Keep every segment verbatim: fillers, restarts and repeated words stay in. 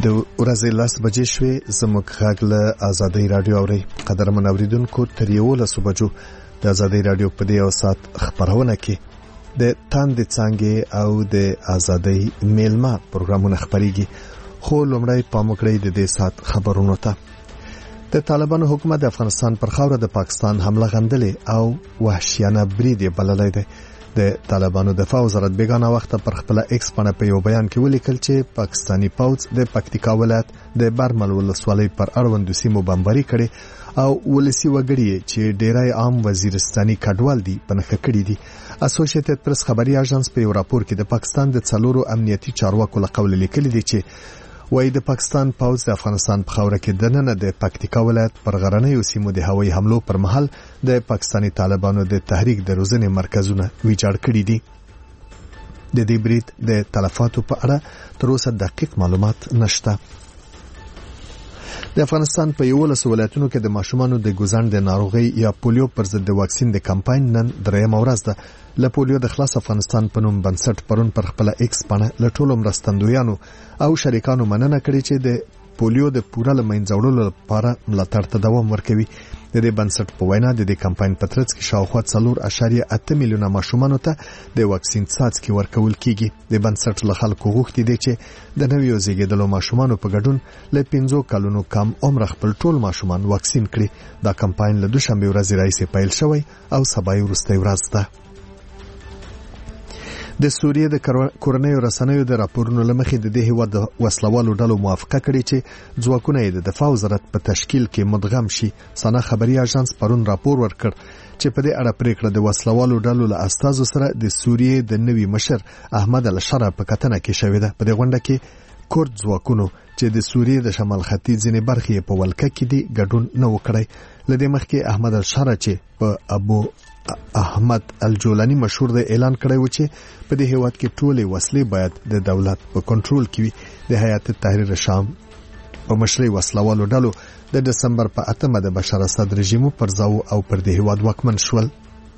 د ورځې لس بجې شوې زموږ غږ له آزادۍ رادیو اوري. قدرمن اوریدونکو تر یولسو بجو د آزادۍ رادیو په دې او سات خبرونه کې د تاندې څانګې او د آزادۍ میلمه پروګرامونه خبريږي. خو لومړی پام وکړئ د دې سات خبرونو ته. د طالبانو حکومت د افغانستان پر خاوره د پاکستان حمله غندلې او وحشیانه برید بللای دی. د طالبانو دفاع وزارت بیگانه وخت پر خپل ایکس باندې په یو بیان کې ولیکل چې پاکستانی پوځ د پکتیکا ولایت د برمل ولسوالۍ پر اړوندو سیمو بمباري کړي او ولسی وګړي چې ډیرای عام وزیرستاني کډوال دي پنځه کړي دي. اسوسییټډ پریس خبري اژانس په یو راپور کې د پاکستان د څلورو امنیتي چارواکو له قول لیکلي دي چې وای د پاکستان پوځ د افغانستان په خاوره کې دننه د پکتیکا ولایت پر غرنیو سیمو د هوایي حملو پر مهال د پاکستانی طالبانو د تحریک د روزنې مرکزونه ویجاړ کړي دي. د دې برید د تلفاتو په اړه تر اوسه دقیق معلومات نشته. د افغانستان په یولسو ولایتونو کې د ماشومانو د ګوزن د ناروغي یا پولیو پر ضد د واکسین د کمپاین نن درېمه ورځ ده. له پولیو د خلاص افغانستان په نوم بنسټ پرون پر خپل ایکس باندې له ټولو مرستندویانو او شریکانو مننه کړې چې د پولیو د پوره لمنځوړلو لپاره ملاتړ ته دوام ورکوي. د دې بنسټ په وینا د دې کمپاین په ترڅ کې شاوخوا څلور اعشاریه اته میلیونه ماشومانو ته د واکسین څاڅکي ورکول کیږي. د بنسټ له خلکو غوښتي دي چې د نویو زیږیدلو ماشومانو په ګډون له پنځو کلونو کم عمر خپل ټول ماشومان واکسین کړي. دا کمپاین له دوشنبه ورځې راځي پیل شوی او سبا یې وروستۍ ورځ ده. د سوریې د کورنیو رسنیو د راپورونو لمخې د دې هیواد د وسلوالو ډلو موافقه کړې چې ځواکونه د دفاع وزارت په تشکیل کې مدغم شي. سنا خبري اژانس پرون راپور ورکړ چې په دې اړه پریکړه د وسلوالو ډلو له استازو سره د سوریې د نوي مشر احمد الشرا په کتنه کې شوې ده. په دې غونډه کې کورد ځواکونو چې د سوریې د شمال ختیځ ځینې برخې په ولکه کې دي ګډون نه وکړي. لدې مخکې احمد الشرا چې په ابو احمد الجولانی مشهور د اعلان کړی و چې په دې هیواد کې ټولې وسلې باید د دولت په کنټرول کې وي. د هیئت تحریر شام په مشرۍ وسلوالو ډلو د دسمبر په اتمه د بشار اسد رژیم پر ځاو او پر دې هیواد واکمن شول.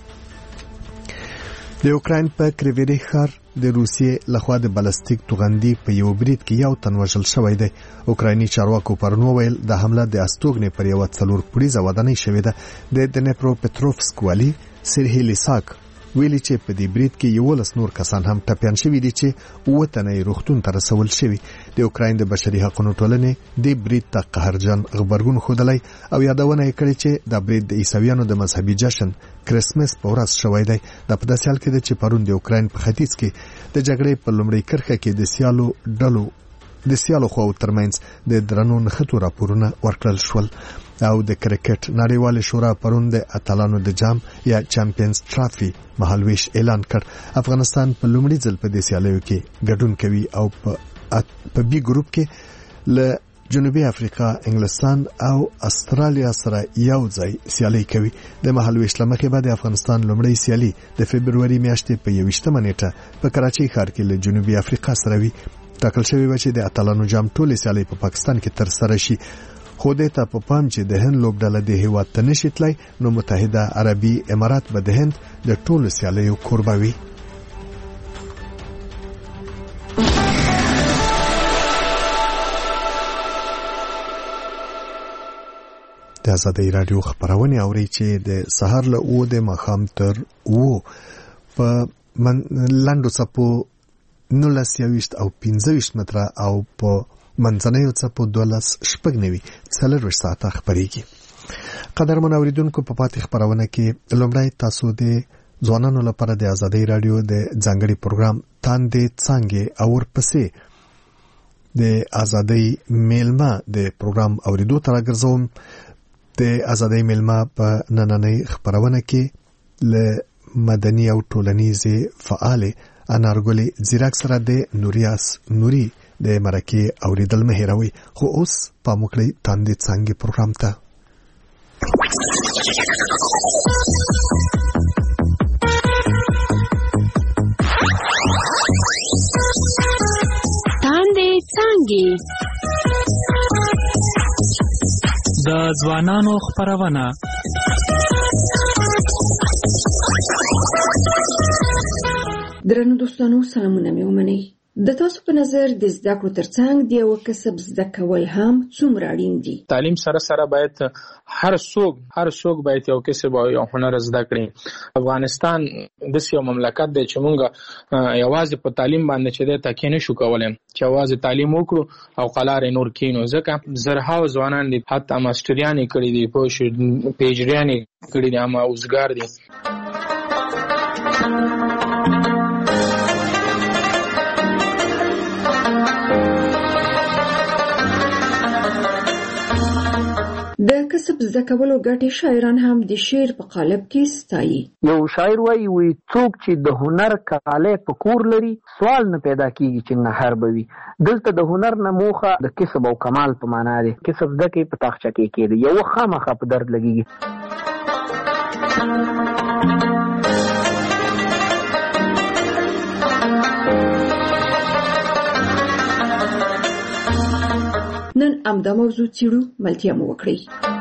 د یوکرين په کریویری ښار د روسیې لخوا د بالستیک توغندي په یو برید کې یو تن وژل شوی دی. اوکرایني چارواکو پرنو ویل د حمله د استوګنې پر یو څلور پولیسه ودانۍ شوې ده. د دنپرو پټروفسک والی سرهی لیساک ویلي چې په دې برید کې یو لس نور کسان هم ټپيان شوي دي چې وطني روغتون ته رسول شوي. د اوکراین د بشري حقوقو ټولنې د برید ته قهرجن خبرګون خودلای او یادونه یې کړې چې د برید د عیسویانو د مذهبي جشن کرسمس په ورځ شوی دی. د په داسې حال کې چې پرون د اوکراین په ختیځ کې د جګړې په لومړۍ کرښه کې د سیالو ډلو د سیالو خواو ترمنځ د درنو نښتو راپورونه ورکړل شول. او د کرکټ نړیواله شورا پرون د اتلانو د جام یا چمپیونز ټرافي مهالويش اعلان کړ. افغانستان په لومړي ځل په دې سیالیو کې ګډون کوي او په په بي ګروپ کې له جنوبي افریقا، انګلستان او استرالیا سره یو ځای سیالي کوي. د مهالويش لمخې بعد افغانستان لومړی سیالي د فبرवरी میاشتې په یوویشتمه نیټه په کراچۍ ښار کې له جنوبي افریقا سره وي. ټاکل شوی و چې د اتلانو جام ټولې سیالي په پاکستان کې تر سره شي. خو د ته په پام چې د هند لوبډله د هیواد ته نشیتلای نو متحده عربي امارات به د هند د ټولو سیالیو کوربه وي. د آزادۍ رادیو خبرونه اوري چې د سحر له او د مخام تر وو په لاندو صپو نولس یويشت او پنځه ویشت متره او په منځنیو څپو دولس شپږ نوي څلور ساعته خبريږي. قدرمن اوریدونکو په پاتې خبرونه کې لومړی تاسو د ځوانانو لپاره د آزادۍ رادیو د ځانګړي پروګرام تاندې څنګه او ورپسې د آزادۍ میلمه د پروګرام اوریدو تر راګرځوم. د آزادۍ میلمه په نننۍ خبرونه کې ل مدني او ټولنیزه فعال انارګل زیراک سره د نوریاس نوري د مرکه اوریدل مهروي. خو اوس په مکړی تاندې څنګه پروګرام ته تاندې څنګه د ځوانانو خبرونه. درنو دوستانو سلامونه مې ومنئ. د تاسو په نظر د زده کړو ترڅنګ د یو کسب زده کول هم څومره اړین دي؟ تعلیم سره سره باید هر څوک هر څوک باید یو کسب او یو هنر زده کړي. افغانستان د یو مملکت دی چې موږ یوازې په تعلیم باندې چې د تکیه نشو کولای، چې یوازې تعلیم وکړو او قلار نور کینو، ځکه زرهاو ځوانان دي حتی ماستریان کړي دي، په پیجریان کړي دي، اما اوسګار دي. د کسب زده کولو ګټې شاعران هم د شعر په قالب کې ستایي. یو شاعر وایي وی څوک چې د هنر کاله په کور لري سوال نه پیدا کیږي چې نهر بوي. دلته د هنر نه موخه د کسب او کمال په معنا دی. کسب زده کې په تاخچه کې کېږي، یو خامخا په درد لګيږي. نن امدا موضوع چیرو ملتیا مو وکړي.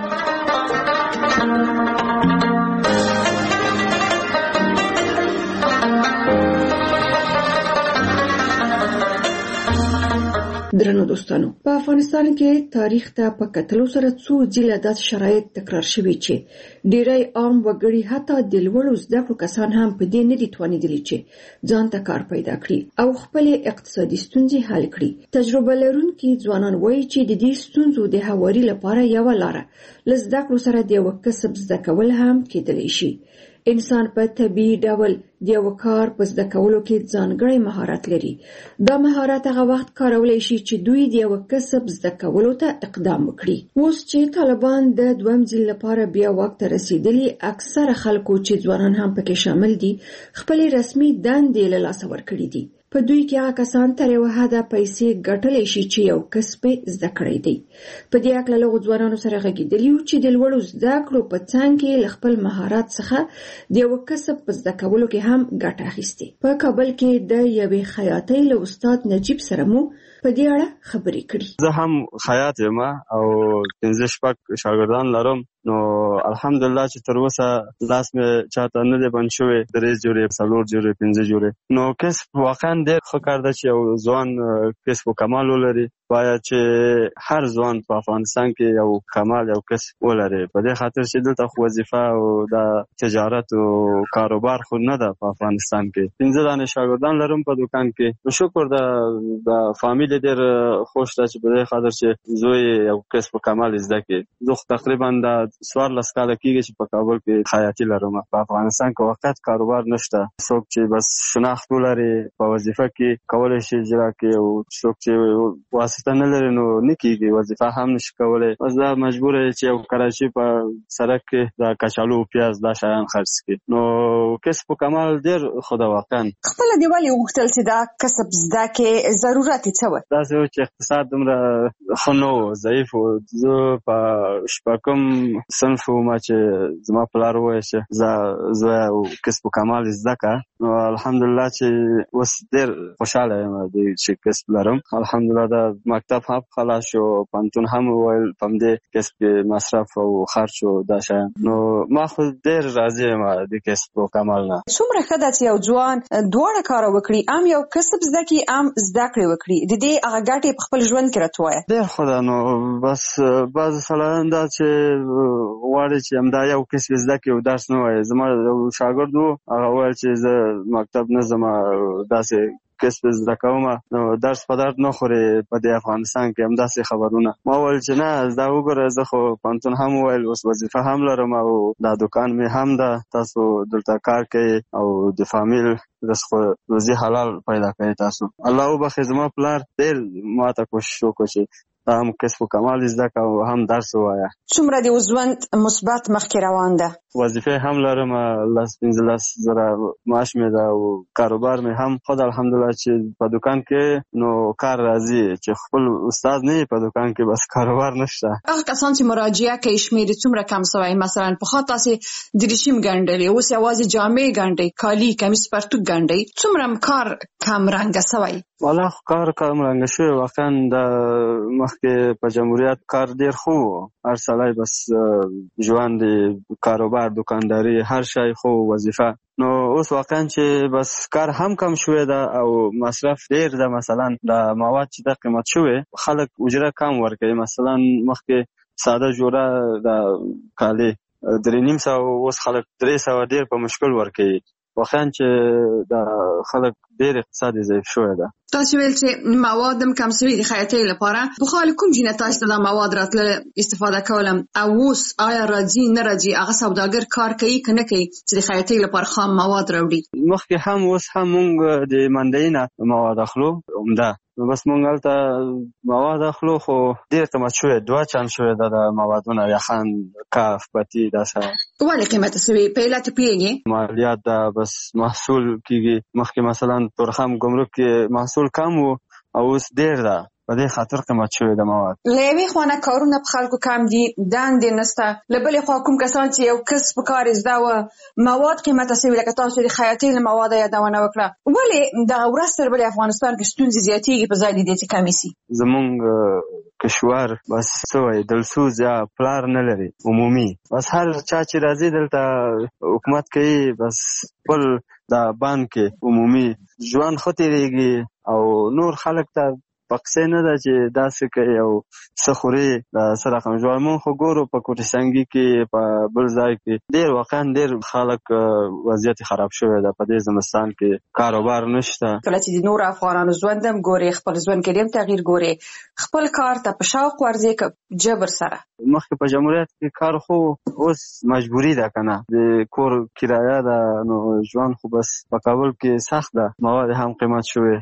درنو دوستانو، په افغانستان کې تاریخ ته په کتلو سره څو ځله داسې شرایط تکرار شوي چې ډیری عام وګړي حتی د لوړو زده کړو کسان هم په دې نه دي توانېدلي چې ځان ته کار پیدا کړي او خپلې اقتصادي ستونزې حل کړي. تجربه لرونکي ځوانان وایي چې د دې ستونزو د هواري لپاره یوه لاره له زده کړو سره د یو کسب زده کول هم کېدلی شي. انسان په طبیعي ډول د یو کار په زده کولو کې ځانګړی مهارت لري. دا مهارت هغه وخت کارولای شي چې دوی د یو کسب زده کولو ته اقدام وکړي. اوس چې طالبان د دویم ځل لپاره بیا واک ته رسیدلي، اکثره خلکو چې ځوانان هم پکې شامل دي خپلې رسمي دندې له لاسه ورکړي دي. په دوی کې هغه کسان تر یو حده پیسې ګټلی شي چې یو کسب زده کړی دی. په دې اړه له ځوانانو سره غږېدلي یو چې د لوړو زده کړو په څنګ کې له خپل مهارت څخه د یو کسب په زده کولو کې هم ګټه اخیستې. په کابل کې د یوې خیاطۍ له استاد نجیب سره مو په دې اړه خبرې کړي. زه هم خیاط یم او پنځه شپږ شاګردان لرم. نو الحمدلله چې تر اوسه لاس مې چاته نه دی بند شوی، درې جوړې، څلور جوړې، پنځه جوړې. نو کسب واقعا ډېر ښه کار ده چې یو ځوان کسب و کمال ولري. باید چې هر ځوان په افغانستان کې یو کمال یو کسب ولري، په دې خاطر چې دلته خو وظیفه او د تجارت او کاروبار خو نه ده په افغانستان کې. پنځه دانې شاګردان لرم په دکان کې. شکر ده د فامیل ډېر خوش ده چې په دې خاطر چې زوی یو کسب و کمال زده کړي. زه تقریبا د څوارلس کاله کېږي چې په کابل کې خیاطي لرم. په افغانستان کې وقت کاروبار نشته. څوک چې بس شناخت ولري په وظیفه کې کولی شي اجرا کړي، او څوک چې واسطه نه لري نو نه کېږي، وظیفه هم نشي کولی. بس دا مجبور دی چې یو کراچي په سړک کې د کچالو پیاز دا شیان خرڅ کړي. نو کسب و کمال ډېر ښه ده واقعا. خپله دې ولې وغوښتل چې دا کسب زده کړې؟ ضرورت یې څه و؟ داسې و چې اقتصاد دومره ښه نه و، ضعیف و. زه په شپږم صنف وم چې زما پلار وویل چې زه زه کسب و کمال زده کړه. نو الحمدلله چې اوس ډېر خوشحاله یم چې کسب لرم. الحمدلله د مکتب هم خلاص شو، پوهنتون هم وویل په همدې کسب کې مصرف او خرچ او دا شیان. نو ما خو ډېر راضي یم د کسب و کمال نه. څومره ښه ده چې یو ځوان دواړه کار وکړي، هم یو کسب زده کړي هم زده کړې وکړي. د دې هغه ګټې په خپل ژوند کې راته ووایه. ډېر ښه ده. نو بس بعضې سړیان دا چې غواړي چې همدا یو کسب زده کړي او درس نه وایي. زما یو شاګرد و، هغه ویل چې زه مکتب نه ځم، داسې کسب زده کوم، نو درس په درد نه خوري په دې افغانستان کې همداسې خبرونه. ما ویل چې نه دا وګوره، زه خو پوهنتون هم وویل، اوس وظیفه هم لرم او دا دکان مې هم ده، تاسو دلته کار کوئ او د فامیل رزق روزي حلال پیدا کوئ تاسو. الله وبخښي زما پلار ډېر ماته کوشش وکړو چې هم کسب و کمال زده کړه او هم درس ووایه. څومره د ژوند مثبت مخکې روان ده؟ وظیفه هم لرم، لس پنځلس زره معاش مې ده او کاروبار مې هم خود الحمدلله چې په دکان کې نو کار راځي، چې خپل استاد نه په دکان کې بس کاروبار نشته. هغه کسان چې مراجعه کوي شمېر څومره کم شوی؟ مثلا پخوا تاسې دریشم ګنډلې، اوس یوازې جامې ګنډئ، کالي کمیس پرتوګ ګنډئ. څومره کار کم رنګه شوی؟ والله کار کم رنګه شوی. واقعا د مخکې په جمهوریت کار ډېر ښه و، هر سړی بس ژوند کاروبار دکانداري هر شی خو وظیفه. نو اوس واقعا چې بس کار هم کم شوی ده او مصرف ډیر ده. مثلا د مواد چې د قیمت شوی خلک اجره کم ورکوي. مثلا مخکې ساده جوړه د کالي درې نیم سوه اوس خلک درې سوه ډیر په مشکل ورکوي. واقعا چې د خلک ډیر اقتصادي ضعیف شوی ده. تاسو ویل چې مواد هم کم شوي دي خیاطۍ لپاره. پخوا له کوم ځای نه تاسو ته دا مواد راتله استفاده کولم او اوس آیا راځي نه راځي هغه سوداګر کار کوي که نه کوي چې د خیاطۍ لپاره خام مواد راوړي؟ مخکې هم اوس هم مونږ د منډۍ نه مواد اخلو عمده، نو بس مونږ هلته مواد اخلو خو ډېر قیمت شوی، دوه چند شوی ده د موادونه، یخن، کاف، پتي داسې. ولې قیمت شوي؟ په علت پوهېږې؟ مالیات ده، بس محصول کېږي. مخکې مثلا تورخم ګمرک کې محصول کم و او اوس ډېر ده، په دې خاطر قیمت شوی د مواد. له یوې خوا نه کارونه په خلکو کم دي، دندې نشته. له بلې خوا کوم کسان چې یو کسب کار زده وه مواد قیمته شوي، لکه تاسو د خیاطۍ له موادو یادونه وکړه، ولې دغه ورځ تر بلې افغانستان کې ستونزې زیاتېږي په ځای د دې چې کمې شي؟ زمونږ کشور بس څه وایي دلسوز یا پلار نه لري عمومي. بس هر چا چې راځي دلته حکومت کوي، بس خپل د بانک کې عمومي ژوند ښه تېرېږي او نور خلک ته پقسې نه ده چې داسې کوي او څه خوري د څه رقم ژوند. مونږ خو ګورو په کوټې سنګي کې په بل ځای کې ډېر واقعا ډېر خلک وضعیت خراب شوی ده. په دې زمستان کې کاروبار نشته. کله چې د نورو افغانانو ژوند هم ګورې، خپل ژوند کې هم تغییر ګورې، خپل کار ته په شوق ورځې که جبر سره؟ مخکې په جمهوریت کې کار خو اوس مجبوري ده که نه، د کور کرایه ده، نو ژوند خو بس په کابل کې سخت ده، مواد هم قیمت شوی.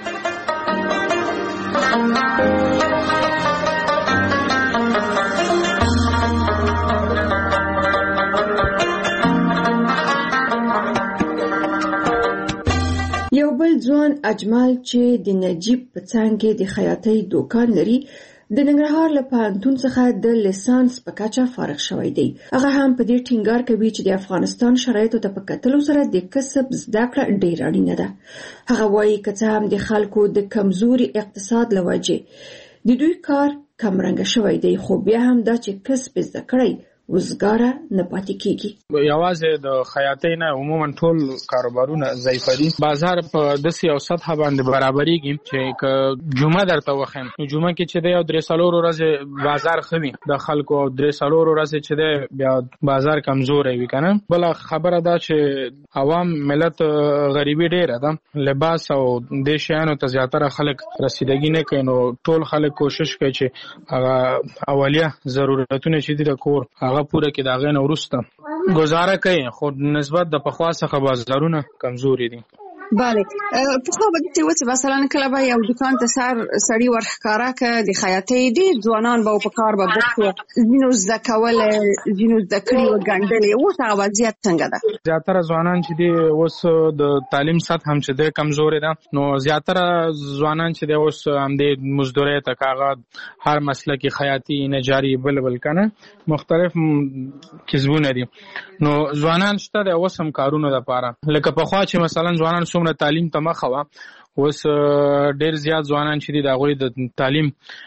یو بل ځوان اجمل چې د نجیب په څنګ د خیاطۍ دوکان لري، د ننګرهار له پوهنتون څخه د لیسانس په کچه فارغ شوی دی. هغه هم په دې ټینګار کوي چې د افغانستان شرایطو ته په کتلو سره د کسب زده کړه ډېره اړینه ده. هغه وایي که څه هم د خلکو د کمزوري اقتصاد له وجې د دوی کار کمرنګه شوی دی، خو بیا هم دا چې کسب زده کړی وزګاره نه پاتې کېږي. یوازې د خیاطۍ نه عموما ټول کاروبارونه ضعیفه دي. بازار په داسې یو سطحه باندې برابرېږي چې که جمعه درته وښیم، نو جمعه کې چې دی یو درې څلور ورځې بازار ښه وي د خلکو، او درې څلور ورځې چې دی بیا بازار کمزوری وي که نه. بله خبره ده چې عوام ملت غریبي ډېره ده، لباس او دې شیانو ته زیاتره خلک رسیدګي نه کوي، نو ټول خلک کوشش کوي چې هغه اولیه ضرورتونه چې دي د کور هغه پوره کې د هغې نه وروسته ګزاره کوي، خو نسبت د پخوا څخه بازارونه کمزوري دي. بله، پخوا به داسې و چې مثلا کله به یو دوکان ته سر سړي ورښکاره که د خیاطۍ ډېر ځوانان به په کار به بوخت وو، ځینو زده کولی، ځینو زده کړي و ګنډلې. اوس هغه وضعیت څنګه ده؟ زیاتره ځوانان چې دي اوس د تعلیم سطح هم چې دی کمزورې ده، نو زیاتره ځوانان چې دی اوس همدې مزدورۍ ته که هغه هر مسلکي خیاطي، نجاري، بل بل که نه مختلف کسبونه دي، نو ځوانان شته دی اوس هم کارونو دپاره. لکه پخوا چې مثلا ځوانان څومره تعلیم ته مخه وه، اوس ډېر زیات ځوانان چې دي د هغوی د تعلیم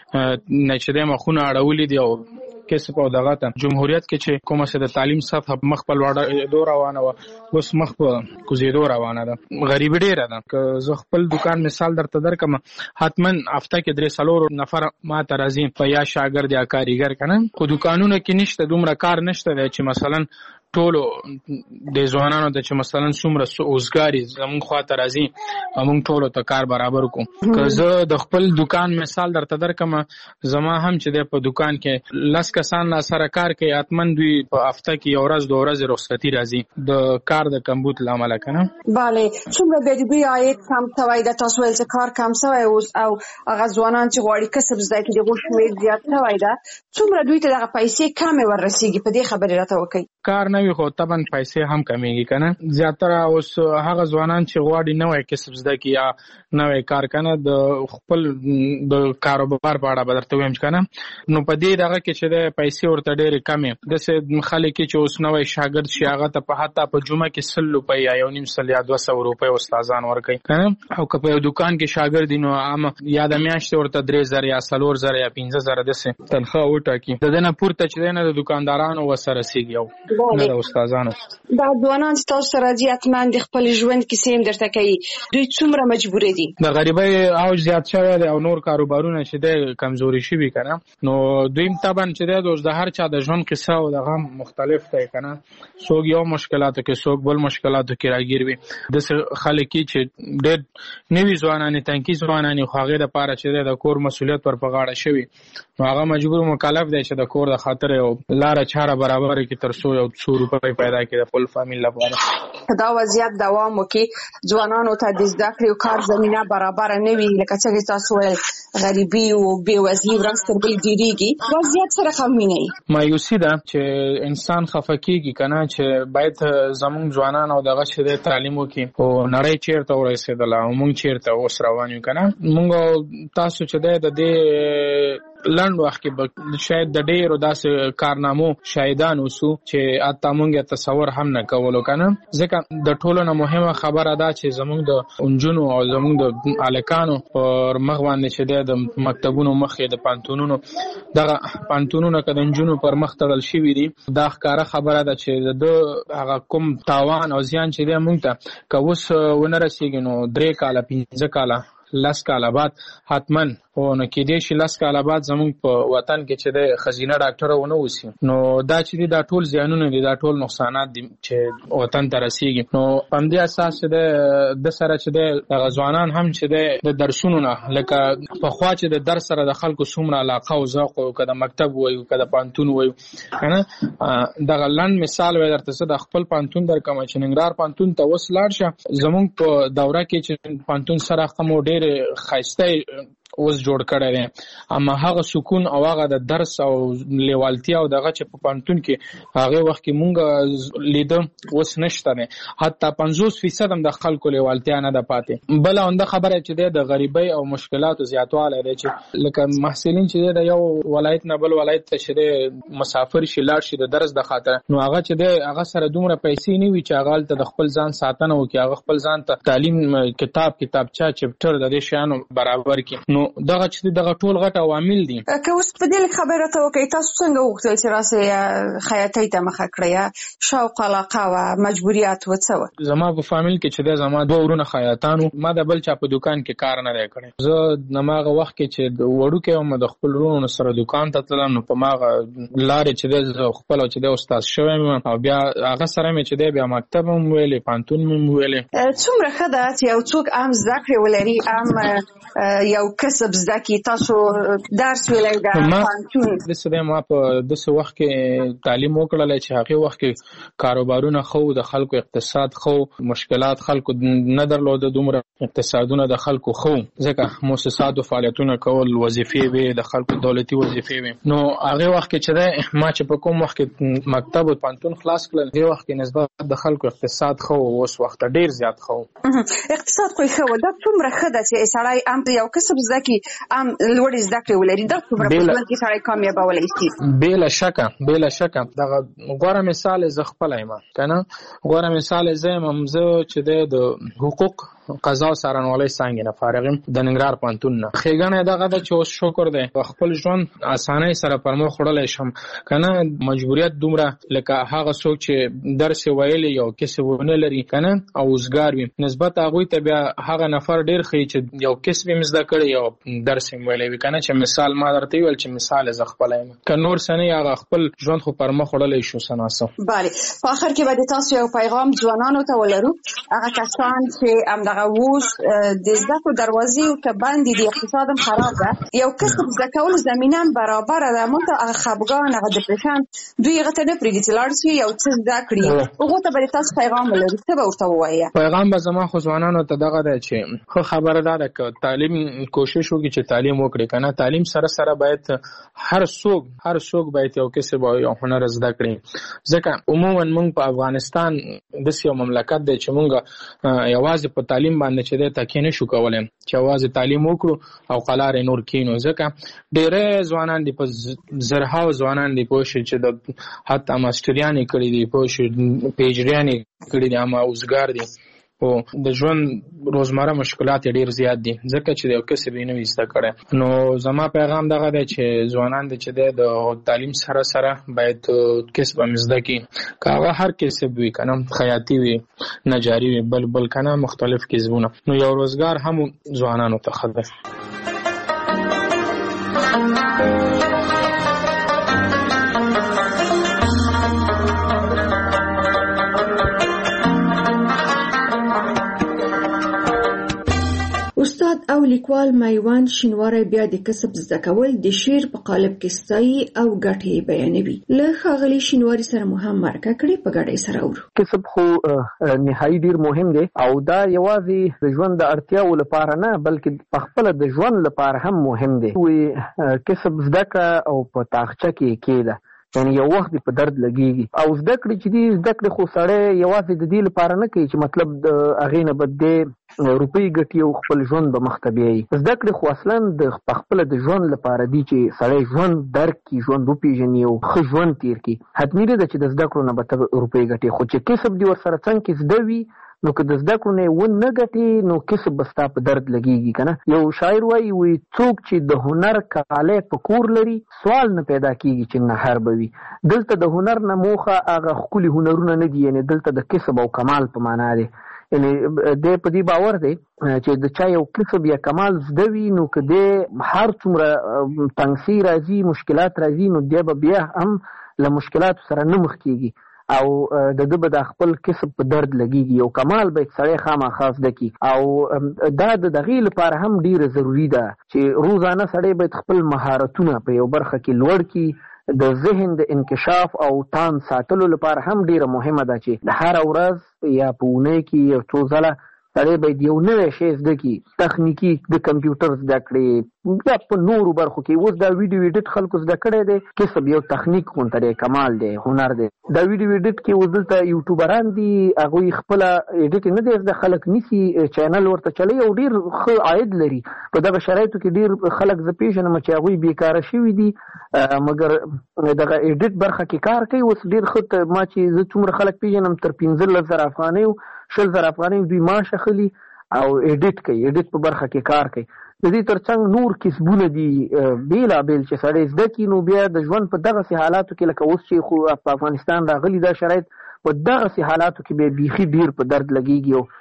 نه چې دی مخونه اړولي دي او کسب او دغه ته جمهوریت کې چې کومه څه د تعلیم سطحه مخ په لوړېدو روانه وه، اوس مخ په کوزېدو روانه ده. غریبي ډېره ده. که زه خپل دوکان مثال درته درکړم، حتما هفته کې درې څلور نفر ما ته راځي، په یا شاګرد یا کاریګر که نه، خو دوکانونه کې نشته، دومره کار نشته دی چې مثلا ټولو د ځوانانو ته چې مثلا څومره اوزګاري زمونږ خوا ته راځي او موږ ټولو ته کار برابر کړو. که زه د خپل دوکان مثال درته درکړم، زما هم چې دی په دوکان کې لس کسان لا سره کار کوي، حتما دوی په هفته کې یو ورځ دوه ورځې رخصتي راځي د کار د کمبود له امله که نه. بله، څومره بیا د دوی عاید کم شوی ده؟ تاسو ویل چې کار کم شوی اوس او هغه ځوانان چې غواړي کسب زده کړي د هغو شمېر زیات شوی ده، څومره دوی ته دغه پیسې کمې وررسېږي؟ په دې خبرې راته وکړئ. کار نه وي خو طبعا پیسې هم کمیږي که نه. زیاتره اوس هغه ځوانان چې غواړي نوی کسب زده کړي یا نوی کار که نه، د خپل د کاروبار په اړه به درته ووایم که نه، نو په دې دغه کې چې دی پیسې ورته ډېرې کمې. داسې خلک چې اوس نوی شاګرد شي، هغه ته په حتی په جمعه کې سل روپۍ یا یو نیم سل یا دوه سوه روپۍ استادان ورکوي که نه. او که په یو دوکان کې شاګرد وي، نو عامه یا د میاشتې ورته درې زره یا څلور زره یا پنځه زره داسې تنخواه وټاکي. د دې نه پورته چې دی نه د دوکاندارانو ورسره رسېږي. نه د استادانو. دا ځوانان چې تاسو سره دي اتمن د خپل ژوند کیسې هم درته کوي، دوی څومره مجبور دي؟ د غریبۍ اوج زیات شوی دی او نور کاروبارونه چې دی کمزوري شوي که نه، نو دویم طبعا چې دی دوست د هر چا د ژوند قصه او د غم مختلف دی که نه. څوک یو مشکلاتو کې، څوک بل مشکلاتو کې راګیر وي. داسې خلک چې ډېر نوي ځوانان تنکي ځوانان خو هغې دپاره چې دی د کور مسؤلیت ور په غاړه شوي، نو هغه مجبور مکلف دی چې د کور د خاطر یو لاره چاره برابره کړي تر څو یو څو روپۍ پیدا کړي د خپل فامیل لپاره. دا وضعیت دوام وکړي، ځوانانو ته د زده کړې او کار زمینه برابره نه وي، لکه څنګه تاسو ویل غریبي او بېوزلي ورځ تر بلې ډېرېږي، وضعیت سره ښه وینئ؟ مایوسي ده چې انسان خفه کېږي که نه، چې باید زموږ ځوانان او دغه چې دی تعلیم وکړي، خو نړۍ چېرته ورسېدله او موږ چېرته اوس روان یو که نه. موږ تاسو چې دی د دې لنډ وخت کې به شاید د ډېرو داسې کارنامو شاهدان اوسو چې حتی موږ یې تصور هم نه کولو که نه. ځکه د ټولو نه مهمه خبره ده چې زموږ د نجونو او زموږ د هلکانو پر مخ باندې چې دی د مکتبونو مخې د پانتونونو دغه پانتونونه که د نجونو پر مخ تړل شوي دي، دا ښکاره خبره ده چې د هغه کوم تاوان او زیان چې دی موږ ته که اوس ونه رسېږي نو درې کاله پنځه کاله لس کاله بعد حتمن خو نو کېدای شي لس کاله بعد زموږ په وطن کې چې د ښځینه ډاکټره ونه اوسي، نو دا چې دي دا ټول زیانونه دي، دا ټول نقصانات دي چې وطن ته رسېږي. نو په همدې اساس چې د د سره چې دی دغه ځوانان هم چې دی د درسونو نه لکه پخوا چې د درس سره د خلکو څومره علاقه او ذوق و، که د مکتب وایو که د پانتون وایو که نه. دغه لنډ مثال وایي درته زه د خپل پانتون درکړم چې ننګرهار پانتون ته اوس لاړ شه، زموږ په دوره کې چې پانتون سره خمو ډېر ښایسته اوس جوړ کړی دی، اما هغه سکون او هغه د درس او لیوالتیا او دغه چې په پانتون کې هغې وخت کې مونږ لیده اوس نشته دی، حتی پنځوس فیصد هم د خلکو لیوالتیا نه ده پاتې. بله عمده خبره چې دی د غریبۍ او مشکلاتو زیاتوالی دی، چې لکه محصلین چې دی د یو ولایت نه بل ولایت ته چې دی مسافر شي لاړ شي د درس د خاطر، نو هغه چې دی هغه سره دومره پیسې نه وي چې هغه هلته د خپل ځان ساتنه وکړي، هغه خپل ځان ته تعلیم کتاب کتابچه چپټر د دې شیانو برابر کړي. نو دغه چې دغه ټول غټ عوامل دي. که اوس په دې لږ خبره ته وکړئ، تاسو څنګه وغوښتل چې راسئ خیاطۍ ته مخه کړئ؟ شوق علاقه وه، مجبوریت و، څه وه؟ زما په فامیل کې چې دی زما دوه ورونه خیاطان وو، ما د بل چا په دوکان کې کار نه دی کړی. زه هماغه وخت کې چې وړوکی وم د خپل ورونو سره دوکان ته تلم، نو په هماغه لارې چې دی زه خپله چې دی استاد شوی یم او بیا هغه سره مې چې دی بیا مکتب هم ویلې، پانتون مې ویلې. څومره ښه ده چې یو څوک هم زده کړې ولري، هم یو کسب زده کړي. تاسو درس ویلی د پانتون داسې دی، ما په داسې وخت کې تعلیم وکړلی چې هغې وخت کې کاروبارونه ښه و، د خلکو اقتصاد ښه، مشکلات خلکو نه درلوده، دومره اقتصادونه د خلکو ښه، ځکه مؤسساتو فعالیتونه کول، وظیفې وې د خلکو دولتي وظیفې وې. نو هغې وخت کې چې دی ما چې په کوم وخت کې مکتب او پانتون خلاص کړل، هغې وخت کې نسبت د خلکو اقتصاد ښه و، اوس وخت ډېر زیات ښه و. اقتصاد خو یې ښه و، دا څومره ښه ده چې سړی هم یو کسب زده کړي، هم لوړې زده کړې ولري، دا څومره په ژوند کې سړی کامیابولی شي. بېله شکه بېله شکه دغه غوره مثال یې زه خپله یم که نه، غوره مثال یې زه یم، زه چې دی د حقوق قضا او څارنوالۍ څانګې نه فارغ یم د ننګرهار پوهنتون نه. ښېګڼه یې دغه ده چې اوس شکر دی په خپل ژوند اسانۍ سره پر مخ وړلی شم که نه. مجبوریت دومره لکه هغه څوک چې درس یې ویلی یو کسب ونه لري که نه او اوزګار وي، نسبت هغوی ته بیا هغه نفر ډېر ښیي چې یو کسب یې زده کړی یو درس یې ویلی وي که نه. چې مثال ما درته ویل چې مثال یې زه خپله یم، که نور څه نه هغه خپل ژوند خو پر مخ وړلی شو څه ناڅه. بله، په آخر کې به د تاسو یو پیغام ځوانانو ته ولرو، هغه کسان چې همدغه اوس د زده کړو دروازې ورته بندې دي، اقتصاد هم خراب ده، یو کسب زده کولو زمینه هم برابره ده، مونږ ته هغه خفګان هغه ډپریشن دوی هغه ته نه پرېږدي چې لاړ شي یو څه زده کړي، هغو ته به تاسو پیغام ولرو، څه به ورته ووایه؟ پیغام به زما خو ځوانانو ته دغه دی چې ښه خبره دا ده که تعلیم کوشش وکړي چې تعلیم وکړي که نه. تعلیم سره سره باید هر څوک هر څوک باید یو کسب او یو هنر زده کړي، ځکه عموما موږ په افغانستان داسې یو مملکت دی چې موږ یوازې په تعلیم باندې چې دی تکیه نه شو کولی، چې یوازې تعلیم وکړو او قلار نور کینو، ځکه ډېری ځوانان دي په زرهاو ځوانان دي پوه شي چې د حتی ماسټریانې کړي دي، پوه شي پی ایچ ډیانې کړي دي، اما اوزګار دي. او د ژوند روزمره مشکلات ډیر زیات دي ځکه چې یو کسب یې نه وي زده کړی. نو زما پیغام دغه دی چې ځوانان دي چې د تعلیم سره سره باید کسب هم زده کړي، که هغه هر کسب وي کنه، خیاطي وي، نجاري وي، بل بل کنه مختلف کسبونه، نو یو روزګار هم ځوانانو ته ښه دی. استاد او لیکوال میوان شینواری بیا د کسب زده کول د شعر په قالب کې ستایي او ګټې بیانوي. له ښاغلي شینواری سره مو هم مرکه کړې، په ګډه سره اورو. کسب خو نهایي ډیر مهم دی او دا یوازې د ژوند د اړتیاو لپاره نه بلکې په خپل د ژوند لپاره هم مهم دی. وی کسب زده کړه او په تاخچه کې کېده، یعنی یو وخت په درد لګیږي او زده کړې چې دې زده کړې خو سړی یوازې د دې لپاره نه کوي چې مطلب د هغې نه به دې روپۍ ګټي او خپل ژوند به مخ ته بیایي. زده کړې خو اصلا د خپله د ژوند لپاره دي چې سړی ژوند درک کړي، ژوند وپېژني او ښه ژوند تېر کړي. حتمي نه ده چې د زده کړو نه به ته روپۍ ګټې، خو چې کسب دې ورسره څنګ کې زده وي نو که د زده کړو نه یې ونه ګټې نو کسب به ستا په درد لګېږي که نه. یو شاعر وایي وایي څوک چې د هنر کالی په کور لري سوال نه پیدا کېږي چې نهر به وي. دلته د هنر نه موخه هغه ښکلي هنرونه نه دي، یعنې دلته د کسب او کمال په معنا دی. یعنې دی په دې باور دی چې د چا یو کسب یا کمال زده وي نو که دی هر څومره تنګسي راځي، مشکلات راځي، نو دی به بیا هم له مشکلاتو سره نه مخ کېږي او د ده به د خپل کسب په درد لګېږي. یو کمال به سړی خامخا زده کړي او دا د دغې لپاره هم ډېره ضروري ده چې روزانه سړی باید خپل مهارتونه په یو برخه کې لوړ کړي. د ذهن د انکشاف او تان ساتلو لپاره هم ډیره مهمه ده چې د هر ورځ یا په اونۍ کې یو څو ځله سړی باید یو نوی شی زده کړي، تخنیکي د کمپیوټر زده کړي، یا په نورو برخو کې. اوس دا ویډیو ایډیټ خلکو زده کړی دی، کسب یو تخنیک غونته دی، کمال دی، هنر دی. دا ویډیو ایډیټ کې اوس دلته یوټیوبران دي، هغوی خپله ایډیټ نه دی زده، خلک نیسي چینل ورته چلوي او ډېر ښه عاید لري. په دغه شرایطو کې ډېر خلک زه پېژنم چې هغوی بیکاره شوي دي مګر دغه ایډیټ برخه کې کار کوي. اوس ډېر ښه ما چې زه څومره خلک پېژنم تر پنځلس زره افغانۍ شل زره افغانۍ دوی معاش اخلي او ایډیټ کوي، ایډیټ په برخه کې کار کوي. د دې ترڅنګ نور کسبونه دي بېلابېل چې سړی زده کړي نو بیا د ژوند په دغسې حالاتو کې لکه اوس چې خو په افغانستان راغلي دا شرایط، په دغسې حالاتو کې بیا بیخي ډېر په درد لګېږي او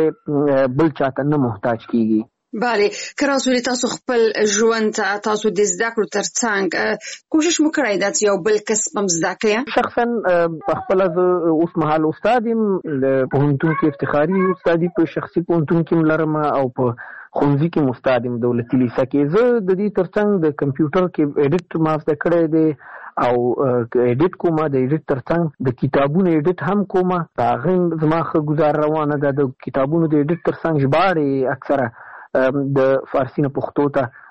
سړی بل چاته نه محتاج کېږي. بله، که راسولې تاسو خپل ژوند ته تاسو د زده کړو ترڅنګ کوشش مو کړی ده چې یو بل کسب هم زده کړئ؟ شخصا په خپله زه اوس مهال استاد یم، پوهنتون کې افتخاري استادي په شخصي پوهنتون کې م لرم او په ښوونځي کې م استاد یم دولتي لیسه کې. زه د دې ترڅنګ د کمپیوټر کې ایډیټ ما زده کړی دی او ایډیټ کومه، د ایډیټ ترڅنګ د کتابونو ایډیټ هم کومه. د هغې زما ښه ګزار روانه ده. د کتابونو د ایډیټ ترڅنګ ژباړې اکثره د فارسي نه پښتو ته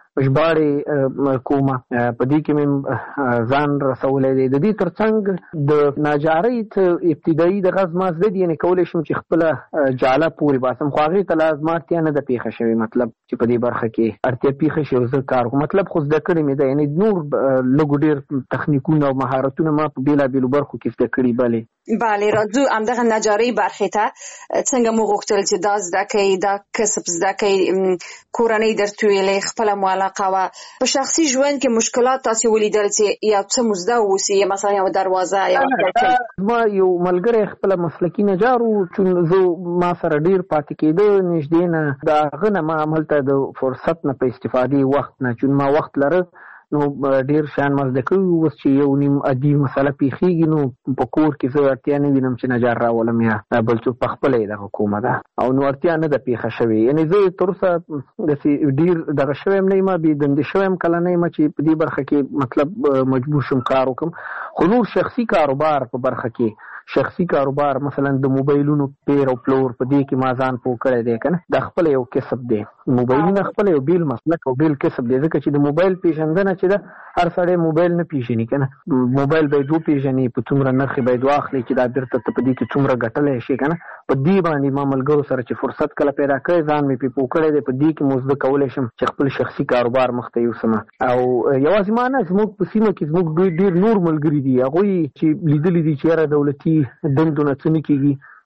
ژباړې کومه، په دې کې مې ځان رسولی دی. د دې ترڅنګ د ناجارۍ څه ابتدایي دغه زما زده دي، یعنې کولی شم چې خپله جاله پورې باسم، خو هغې ته لا زما اړتیا نه ده پېښه شوې، مطلب چې په دې برخه کې اړتیا پېښه شي او زه کار کوم، مطلب خو زده کړې مې ده. یعنې نور لږو ډېر تخنیکونه او مهارتونه ما په بېلابېلو برخو کې زده کړي. بلې بله، راځو همدغه نجارۍ برخې ته. څنګه مو غوښتل چې دا زده کړئ، دا کسب زده کړئ؟ کورنۍ درته ویلې، خپله مو علاقه وه؟ په شخصي ژوند کې مشکلات تاسې ولیدل چې یو څه مو زده واوسي، مثلا یو دروازه یا ما یو ملګری خپله مسلکي نجار و، چون زه ما سره ډېر پاتې کېده نږدې نه، د هغه نه ما هملته د فرصت نه په استفادې وخت نه، چون ما وخت لره نو ډېر شیان ما زده کړي. اوس چې یو نیم عادي مسله پېښېږي نو په کور کې زه اړتیا نه وینم چې نجار راولم یا بل څوک، په خپله یې دغه کومه ده او نو اړتیا نه ده پېښه شوې. یعنې زه تر اوسه داسې ډېر دغه شوی یم نه یم، بې دندې شوی یم کله نه یم چې په دې برخه کې مطلب مجبور شم کار وکړم. خو نور شخصي کاروبار په برخه کې، شخصي کاروبار مثلا د موبایلونو پیر او پلور، په دې کې ما ځان پوه کړی دی که نه، دا خپله یو کسب دی. موبایلونه خپله یو بیل مسلک او بیل کسب دی، ځکه چې د موبایل پېژندنه چې ده هر سړی موبایل نه پېژني که نه، موبایل باید وپېژني، په څومره نرخ باید واخلي چې دا بېرته ته په دې کې څومره ګټلی شي که نه. په دې باندې ما ملګرو سره چې فرصت کله پیدا کړی ځان مې پې پوه کړی دی، په دې کې مو زده کولی شم چې خپل شخصي کاروبار مخ ته یوسم. او یوازې ما نه، زموږ په سیمه کې زموږ ډېر نور ملګري دي، هغوی چې لیدلي دي چې یاره دولتي دندو نه څه نه کېږي،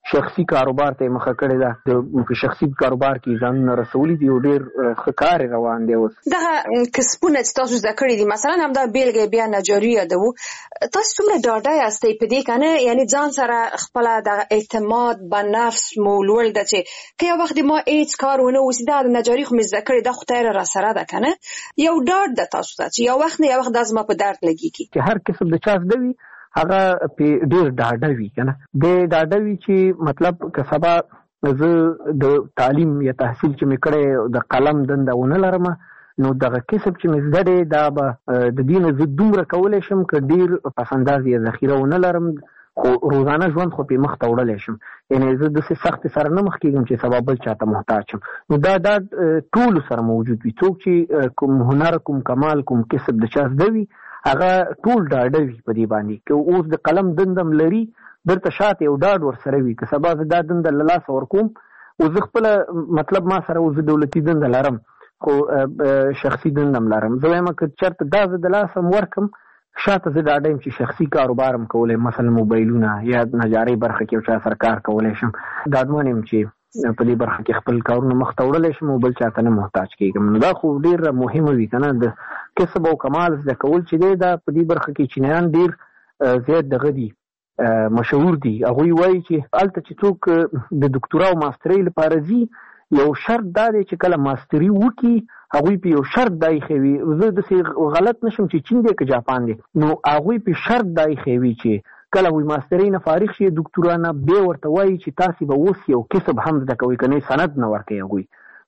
شخصي کاروبار ته مخه کړې ده په شخصي کاروبار کې ځان رسولي دي او ډیر ښه کار روان دی اوس دغه کسبونه چې تاسو زده کړی دي مثلا هم دا بیلګه بیا نجاری یادو تاسو څومره ډاډه یاستئ په دې کنه یعنی ځان سره خپل د اعتماد په نفس مو لوړ ده چې که یو وخت ما هیڅ کار ونه وسی دا نجاری خو مزده کړی د خدای را سره ده کنه یو ډاډ ده تاسو ته چې یو وخت نه یو وخت د ازما په درد لګیږي چې هر قسم د چا زدوي هغه په ډیر ډاډه وي کنه د ډاډه وي چې مطلب که سبا زه د تعلیم یا تحصیل چې مې کړی د قلم دنده ونه لرم نو دغه کسب چې مې زده دی دا به د دې نه زه دومره کولی شم که ډیر پس انداز یا ذخیره ونه لرم خو روزانه ژوند خو پې مخته وړلی شم یعنې زه داسې سختې سره نه مخ کېږم چې سبا بل چاته محتاج شم نو دا دا ټولو سره موجود وي څوک چې کوم هنر کوم کمال کوم کسب د چا زده وي هغه ټول ډاډه وي په دې باندې که اوس د قلم دندم لري درته شاته یو ډاډ ورسره وي که سبا زه دا دنده له لاسه ورکوم او زه خپله مطلب ما سره اوس دولتي دنده لرم خو شخصي دندم لرم زه وایم که چېرته دا زه د لاسه م ورکم شاته زه ډاډه یم چې شخصي کاروبار م کولی مثلا موبایلونه یا نجارۍ برخه کې یو چا سره کار کولی شم ډاډمن یم چې په دې برخه کې خپل کارونه مخته وړلی شم او بل چاته نه محتاج کېږم نو دا خو ډېره مهمه وي که نه د کسب او کمال زده کول چې دی دا په دې برخه کې چینیان ډېر زیات دغه دي مشهور دي هغوی وایي چې هلته چې څوک د دکتورا او ماسترۍ لپاره ځي یو شرط دا دی چې کله ماستري وکړي هغوی په یو شرط دا ایښی وي زه داسې غلط نه شم چې چین دی که جاپان دی نو هغوی په شرط دا ایښی وي چې کله وی ماسترۍ نه فارغ شي دکتورا نه بیا ورته وایي چې تاسې به اوس یو کسب هم زده کوئ که نه سند نه ورکوي هغوی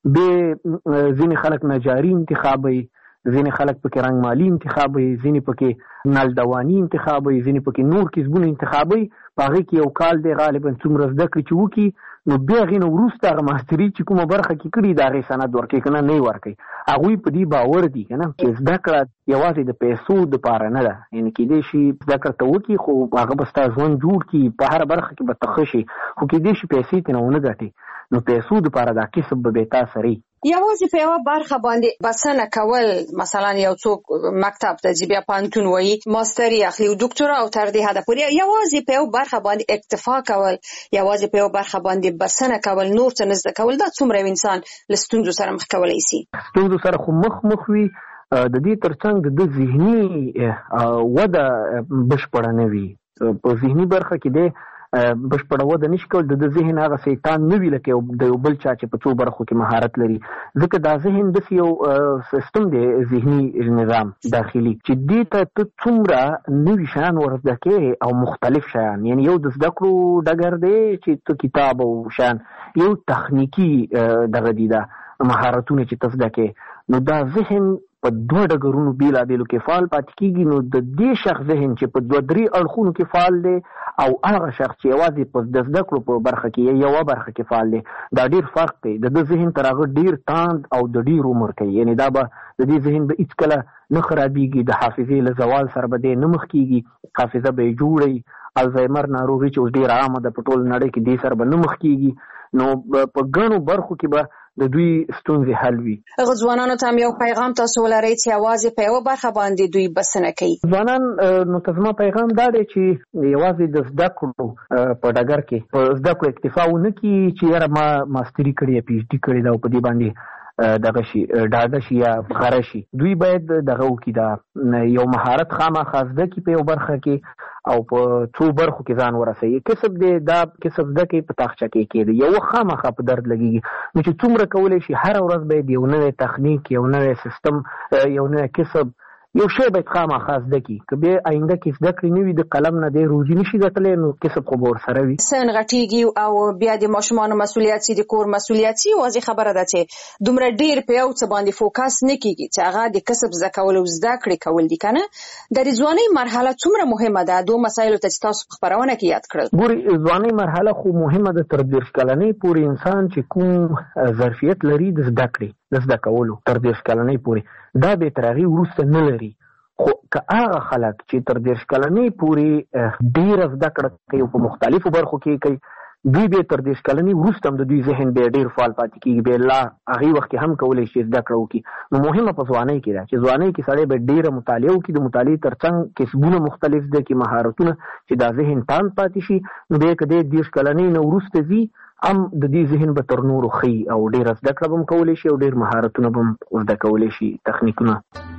بیا ځینې خلک نجاري انتخابوي ځینې خلک پکې رنګمالي انتخابوي ځینې پکې نالدواني انتخابوي ځینې پکې نور کسبونه انتخابوي په هغې کې یو کال دی غالبا څومره زده کړي چې وکړي نو بیا هغې نه وروسته هغه ماستري چې کومه برخه کې کړي د هغې سند ورکوي که نه نه یې ورکوي هغوی په دې باور دي که نه چې زده کړه یوازې د پیسو دپاره نه ده یعنې کیدای شي زده کړه ته وکړي خو هغه به ستا ژوند جوړ کړي په هره برخه کې به ته ښه شي خو کیدای شي پیسې ترې نه ونه ګټې نو پیسو دپاره دا کسب به بې تا سري یوازې په یوه برخه باندې بسنه کول مثلا یو څوک مکتب ته ځي بیا پوهنتون وایي ماستري اخلي او دکتورا او تر دې حده پورې یوازې په یوه برخه باندې اکتفا کول یوازې په یوه برخه باندې بسنه کول نور څه نه زده کول دا څومره یو انسان له ستونزو سره مخ کولی شي ستونزو سره خو مخ مخ وي د دې ترڅنګ د ده ذهني وده بشپړه نه وي په ذهني برخه کې دی بشپړه وده نشي کول د ذهن هغه شیطان نه وي لکه د یو بل چا چې په څو برخو کې مهارت لري ځکه دا ذهن داسې یو سیستم دی ذهني نظام داخلي چې دې ته ته څومره نوي شیان ور زده کوې او مختلف شیان یعنې یو د زده کړو ډګر دی چې ته کتاب او شیان یو تخنیکي دغه دي دا مهارتونه چې ته زده کوې نو دا ذهن په دوه ډګرونو بېلابېلو کې فعال پاتې کېږي نو د دې شخص ذهن چې په دوه درې اړخونو کې فعال دی او هغه شخص چې یوازې په د زده کړو په برخه کې یوه برخه کې فعال دی دا ډېر فرق دی د ده ذهن تر هغه ډېر تاند او د ډېر عمر کوي یعنې دا به د دې ذهن به هېڅکله نه خرابېږي د حافظې له زوال سره به دی نه مخ کېږي حافظه به یې جوړوي الزایمر ناروغي چې اوس ډېره عامه ده په ټول نړۍ کې دې سره به نه مخ کېږي نو په ګڼو برخو کې به د دوی ستونزې حل وي هغه ځوانانو ته هم یو پیغام تاسو ولرئ چې یوازې په یوه برخه باندې دوی بسنه کوي ځوانان نو ته زما پیغام دا دی چې یوازې د زده کړو په ډګر کې په زده کړو اکتفا ونه کړي چې یاره ما ماستري کړې یا پي ایچ ډي کړې ده او په دې باندې دغه شي ډاډه شي یا غره شي دوی باید دغه وکړي دا یو مهارت خامخا زده کړي په یو برخه کې او په څو برخو کې ځان ورسوي کسب دی دا کسب زده کوي په تاخچه کې کېږي یو خامخا په درد لګېږي نو چې څومره کولی شي هره ورځ باید یو نوی تخنیک یو نوی سیستم یو نوی کسب یو شی باید خامخا زده کړي که بیا آینده کې زده کړې نه وي د قلم نه دی روزي نشي ګټلی نو کسب خو به ورسره وي سن غټېږي او بیا د ماشومانو مسؤلیت سي د کور مسؤلیت سي واضح خبره ده چې دومره ډېر په یو څه باندې فوکس نه کېږي چې هغه د کسب زده کول او زده کړې کول دي که نه د ځوانۍ مرحله څومره مهمه ده دوه مسایلو ته چې تاسو په خپرونه کې یاد کړل ګورې ځوانۍ مرحله خو مهمه ده تر دېرش کلنۍ پورې انسان چې کوم ظرفیت لري د زده کړې د زده کولو تر دېرش کلنۍ پورې دا به تر هغې وروسته نه لري خو که هغه خلک چې تر دېرش کلنۍ پورې ډېره زده کړه کوي په مختلفو برخو کې کوي دوی به تر دېرش کلنې وروسته هم د دوی ذهن به ډېر فعال پاتې کېږي، بیا لا هغې وخت کې هم کولی شي زده کړه وکړي. نو مهمه په ځوانۍ کې ده چې ځوانۍ کې سړی به ډېره مطالعه وکړي، د مطالعې تر څنګ کسبونه مختلف زده کړي، مهارتونه چې دا ذهن تاند پاتې شي. نو بیا که دی دېرش کلنۍ نه وروسته ځي هم د دې ذهن به تر نورو ښه او ډېره زده کړه به هم کولی شي او ډېر مهارتونه به هم زده کولی شي، تخنیکونه.